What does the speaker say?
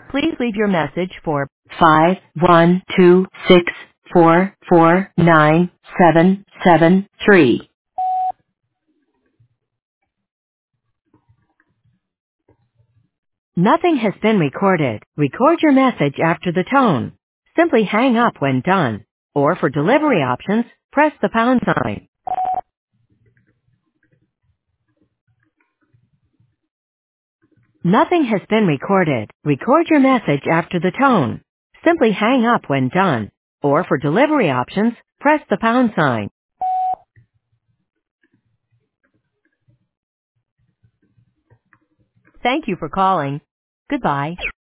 Please leave your message for 51264497773. Nothing has been recorded. Record your message after the tone. Simply hang up when done. Or for delivery options, press the pound sign. Nothing has been recorded. Record your message after the tone. Simply hang up when done. Or for delivery options, press the pound sign. Thank you for calling. Goodbye.